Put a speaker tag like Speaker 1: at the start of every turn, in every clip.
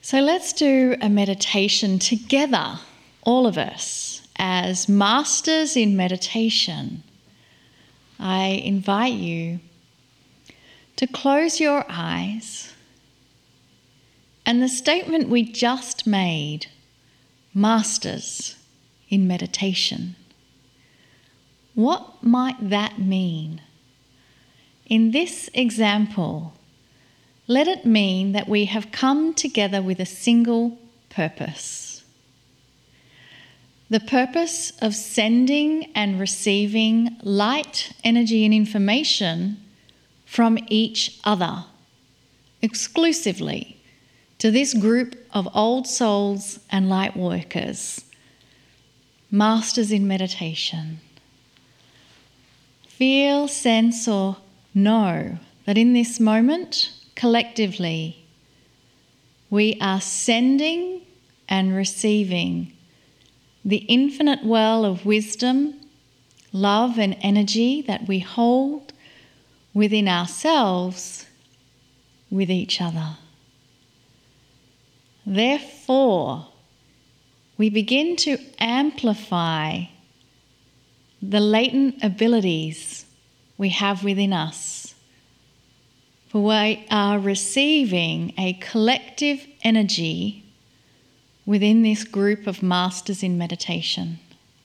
Speaker 1: So let's do a meditation together, all of us, as masters in meditation. I invite you to close your eyes and the statement we just made, masters in meditation. What might that mean? In this example, let it mean that we have come together with a single purpose. The purpose of sending and receiving light, energy and information from each other, exclusively to this group of old souls and light workers, masters in meditation. Feel, sense or know that in this moment, collectively, we are sending and receiving the infinite well of wisdom, love and energy that we hold within ourselves with each other. Therefore, we begin to amplify the latent abilities we have within us. For we are receiving a collective energy within this group of masters in meditation.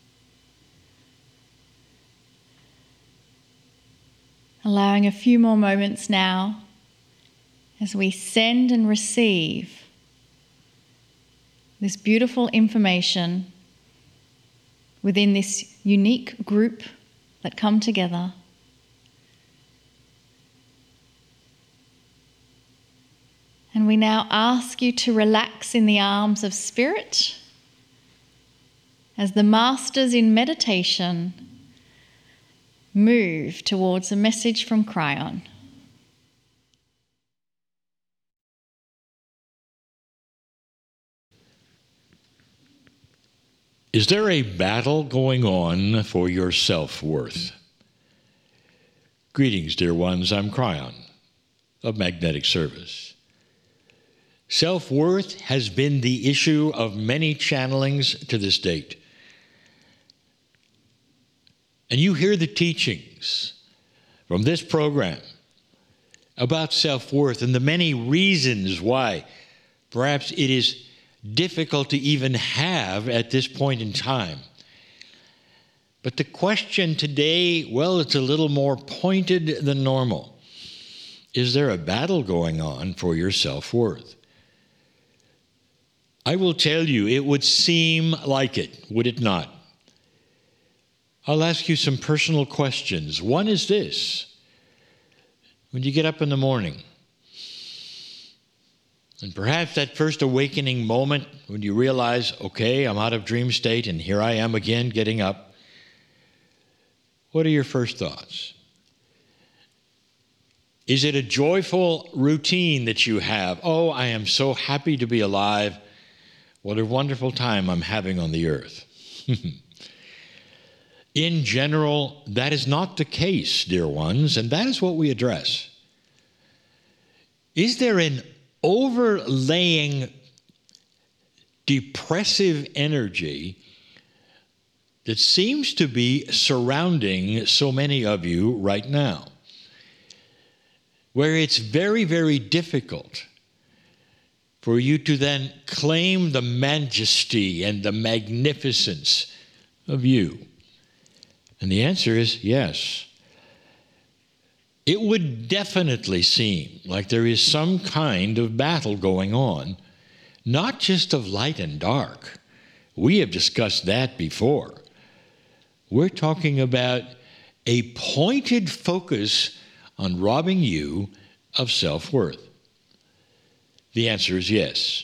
Speaker 1: Allowing a few more moments now as we send and receive this beautiful information within this unique group that come together. And we now ask you to relax in the arms of Spirit as the masters in meditation move towards a message from Kryon.
Speaker 2: Is there a battle going on for your self-worth? Greetings, dear ones. I'm Kryon of Magnetic Service. Self-worth has been the issue of many channelings to this date. And you hear the teachings from this program about self-worth and the many reasons why perhaps it is difficult to even have at this point in time. But the question today, well, it's a little more pointed than normal. Is there a battle going on for your self-worth? I will tell you, it would seem like it, would it not? I'll ask you some personal questions. One is this: when you get up in the morning, and perhaps that first awakening moment when you realize, okay, I'm out of dream state and here I am again getting up, what are your first thoughts? Is it a joyful routine that you have? Oh, I am so happy to be alive. What a wonderful time I'm having on the earth. In general, that is not the case, dear ones, and that is what we address. Is there an overlaying depressive energy that seems to be surrounding so many of you right now, where it's very, very difficult for you to then claim the majesty and the magnificence of you? And the answer is yes. It would definitely seem like there is some kind of battle going on, not just of light and dark. We have discussed that before. We're talking about a pointed focus on robbing you of self-worth. The answer is yes.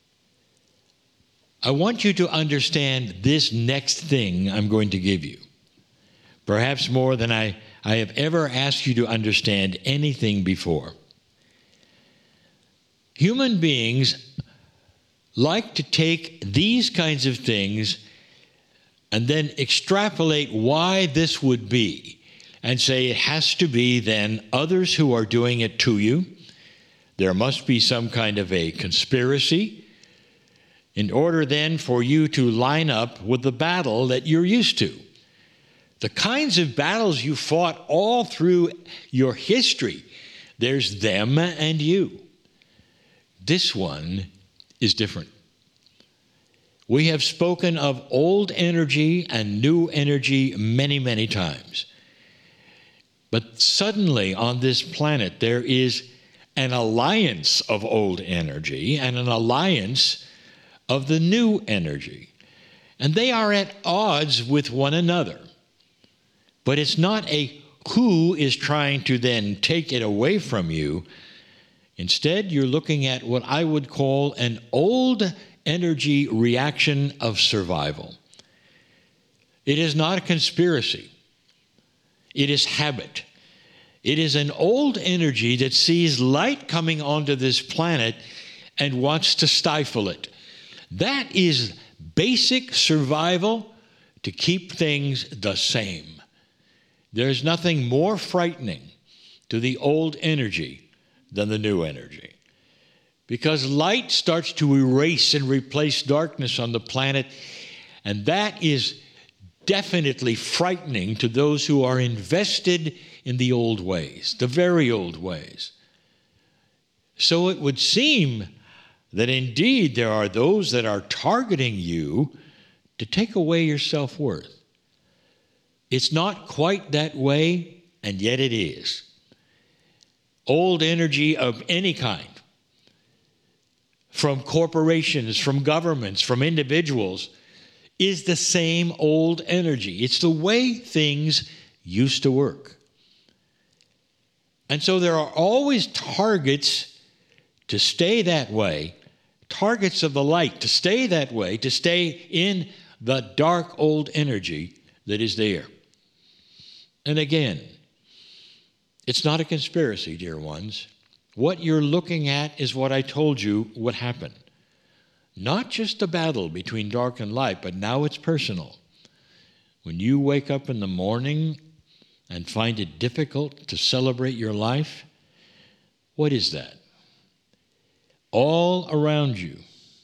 Speaker 2: I want you to understand this next thing I'm going to give you, perhaps more than I have ever asked you to understand anything before. Human beings like to take these kinds of things and then extrapolate why this would be and say it has to be then others who are doing it to you. There must be some kind of a conspiracy. in order then for you to line up with the battle that you're used to. The kinds of battles you fought all through your history, there's them and you. This one is different. We have spoken of old energy and new energy many, many times. But suddenly on this planet there is an alliance of old energy and an alliance of the new energy. And they are at odds with one another. But it's not a who is trying to then take it away from you. Instead, you're looking at what I would call an old energy reaction of survival. It is not a conspiracy. It is habit. It is an old energy that sees light coming onto this planet and wants to stifle it. That is basic survival to keep things the same. There's nothing more frightening to the old energy than the new energy. Because light starts to erase and replace darkness on the planet, and that is definitely frightening to those who are invested in the old ways, the very old ways. So it would seem that indeed there are those that are targeting you to take away your self-worth. It's not quite that way, and yet it is. Old energy of any kind, from corporations, from governments, from individuals, is the same old energy. It's the way things used to work. And so there are always targets to stay that way, targets of the light to stay that way, to stay in the dark old energy that is there. And again, it's not a conspiracy, dear ones. What you're looking at is what I told you would happen. Not just a battle between dark and light, but now it's personal. When you wake up in the morning and find it difficult to celebrate your life, what is that? All around you,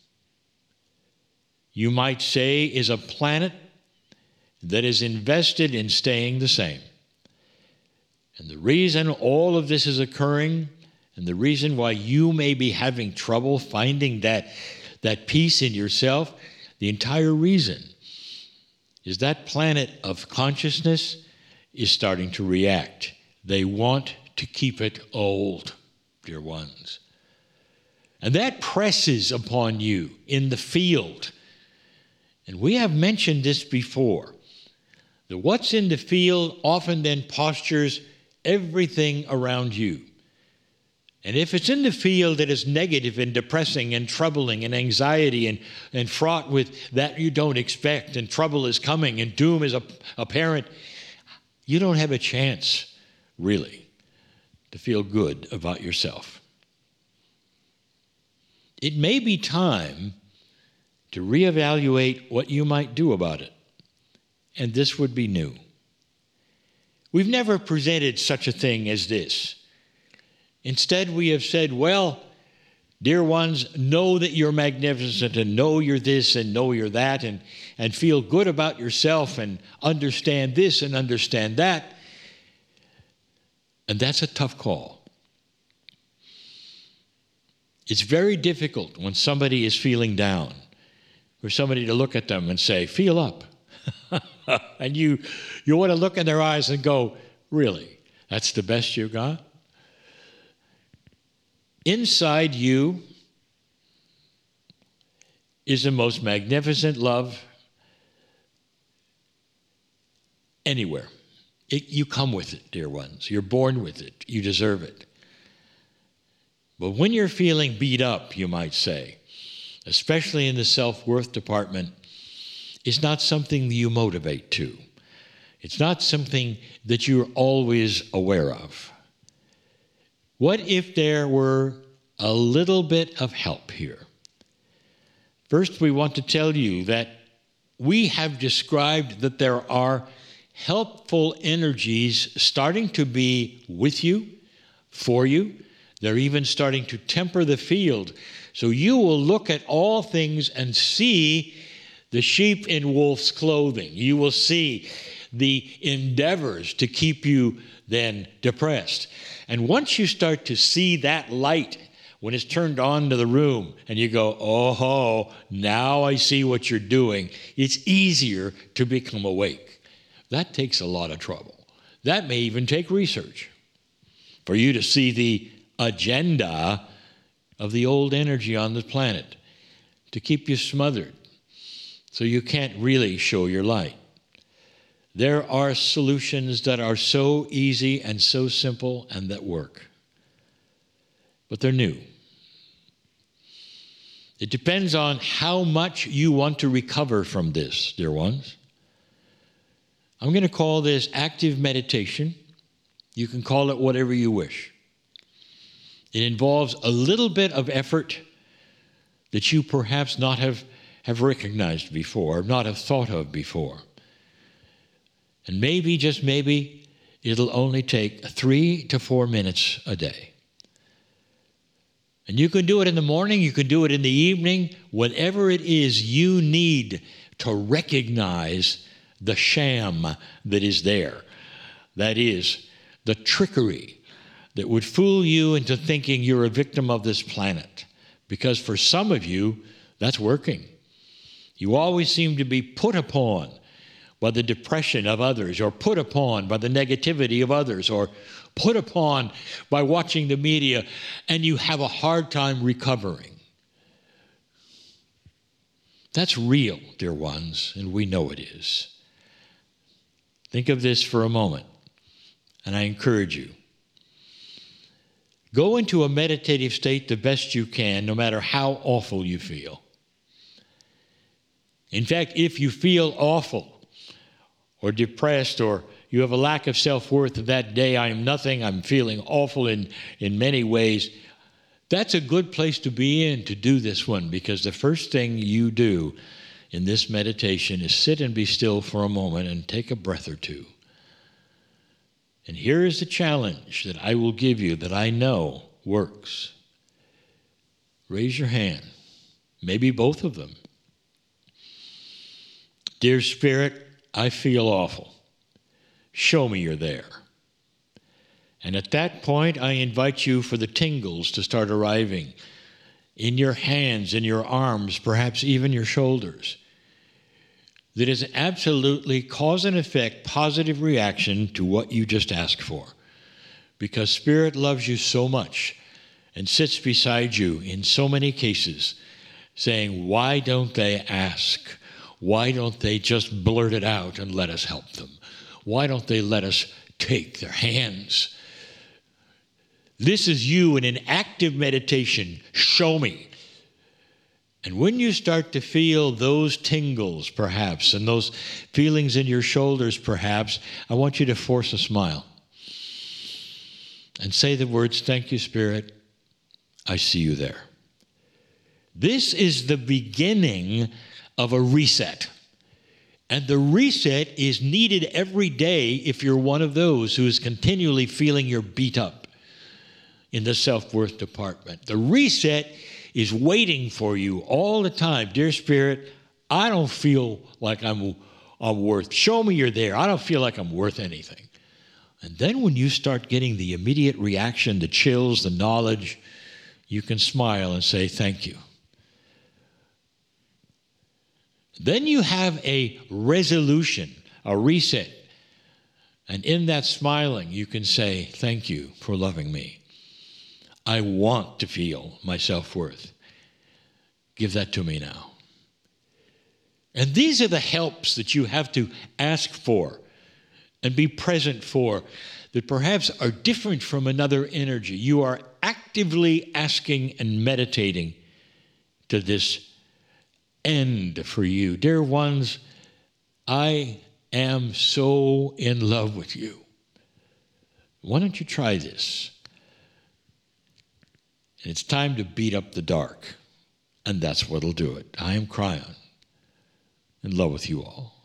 Speaker 2: you might say, is a planet that is invested in staying the same. And the reason all of this is occurring, and the reason why you may be having trouble finding that peace in yourself, the entire reason is that planet of consciousness is starting to react. They want to keep it old, dear ones. And that presses upon you in the field. And we have mentioned this before. The what's in the field often then postures everything around you. And if it's in the field that is negative and depressing and troubling and anxiety and fraught with that you don't expect, and trouble is coming and doom is apparent, you don't have a chance, really, to feel good about yourself. It may be time to reevaluate what you might do about it. And this would be new. We've never presented such a thing as this. Instead, we have said, well, dear ones, know that you're magnificent and know you're this and know you're that and feel good about yourself and understand this and understand that. And that's a tough call. It's very difficult when somebody is feeling down for somebody to look at them and say, feel up. And you want to look in their eyes and go, really? That's the best you got? Inside you is the most magnificent love anywhere. You come with it, dear ones. You're born with it. You deserve it. But when you're feeling beat up, you might say, especially in the self-worth department, it's not something you motivate to. It's not something that you're always aware of. What if there were a little bit of help here? First, we want to tell you that we have described that there are helpful energies starting to be with you, for you. They're even starting to temper the field. So you will look at all things and see the sheep in wolf's clothing. You will see the endeavors to keep you then depressed. And once you start to see that light, when it's turned on to the room and you go, oh, now I see what you're doing, it's easier to become awake. That takes a lot of trouble. That may even take research for you to see the agenda of the old energy on the planet to keep you smothered so you can't really show your light. There are solutions that are so easy and so simple and that work. But they're new. It depends on how much you want to recover from this, dear ones. I'm going to call this active meditation. You can call it whatever you wish. It involves a little bit of effort that you perhaps not have recognized before, not have thought of before. And maybe, just maybe, it'll only take 3 to 4 minutes a day. And you can do it in the morning, you can do it in the evening, whatever it is you need to recognize the sham that is there. That is, the trickery that would fool you into thinking you're a victim of this planet. Because for some of you, that's working. You always seem to be put upon by the depression of others, or put upon by the negativity of others, or put upon by watching the media, and you have a hard time recovering. That's real, dear ones, and we know it is. Think of this for a moment, and I encourage you. Go into a meditative state the best you can, no matter how awful you feel. In fact, if you feel awful or depressed, or you have a lack of self-worth that day, I am nothing, I'm feeling awful in many ways, that's a good place to be in to do this one, because the first thing you do in this meditation is sit and be still for a moment and take a breath or two. And here is the challenge that I will give you that I know works. Raise your hand, maybe both of them. Dear Spirit, I feel awful. Show me you're there. And at that point, I invite you for the tingles to start arriving in your hands, in your arms, perhaps even your shoulders. That is absolutely cause and effect, positive reaction to what you just asked for. Because Spirit loves you so much and sits beside you in so many cases, saying, why don't they ask? Why don't they just blurt it out and let us help them? Why don't they let us take their hands? This is you in an active meditation. Show me. And when you start to feel those tingles, perhaps, and those feelings in your shoulders, perhaps, I want you to force a smile. And say the words, thank you, Spirit. I see you there. This is the beginning of a reset. And the reset is needed every day if you're one of those who is continually feeling you're beat up in the self-worth department. The reset is waiting for you all the time. Dear Spirit, I don't feel like I'm worth. Show me you're there. I don't feel like I'm worth anything. And then when you start getting the immediate reaction, the chills, the knowledge, you can smile and say, thank you. Then you have a resolution, a reset. And in that smiling, you can say, thank you for loving me. I want to feel my self-worth. Give that to me now. And these are the helps that you have to ask for and be present for that perhaps are different from another energy. You are actively asking and meditating to this end for you. Dear ones, I am so in love with you. Why don't you try this? And it's time to beat up the dark. And that's what'll do it. I am Kryon, in love with you all.